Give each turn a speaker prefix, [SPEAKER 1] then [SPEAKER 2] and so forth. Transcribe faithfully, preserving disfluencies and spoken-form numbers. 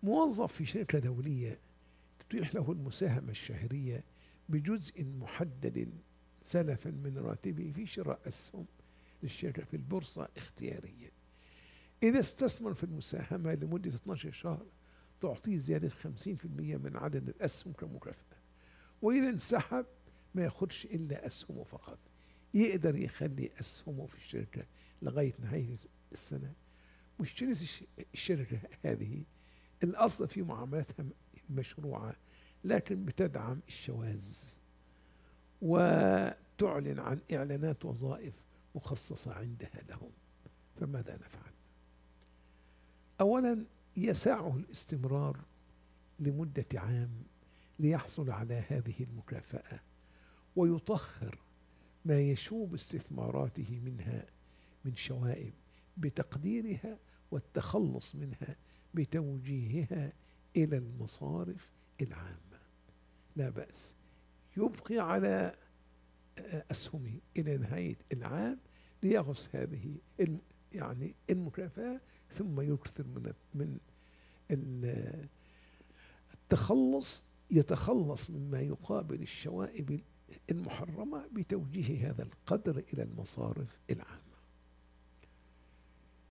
[SPEAKER 1] موظف في شركة دولية تتيح له المساهمة الشهرية بجزء محدد سلفا من راتبه في شراء أسهم للشركة في البورصة اختياريا. إذا استثمر في المساهمة لمدة اثني عشر شهر تعطيه زيادة خمسين بالمئة من عدد الأسهم كمكافأة، وإذا انسحب ما ياخدش إلا أسهمه فقط. يقدر يخلي أسهمه في الشركة لغاية نهاية السنة. مشكلة الشركة هذه الأصل في معاملاتها مشروعة، لكن بتدعم الشواذ وتعلن عن إعلانات وظائف مخصصة عندها لهم. فماذا نفعل؟ أولا، يسعه الاستمرار لمدة عام ليحصل على هذه المكافأة، ويطهر ما يشوب استثماراته منها من شوائب بتقديرها والتخلص منها بتوجيهها إلى المصارف العامة. لا بأس، يبقي على أسهمه إلى نهاية العام ليأخذ هذه يعني المكافأة، ثم يكثر من من التخلص، يتخلص مما يقابل الشوائب المحرمة بتوجيه هذا القدر إلى المصارف العامة.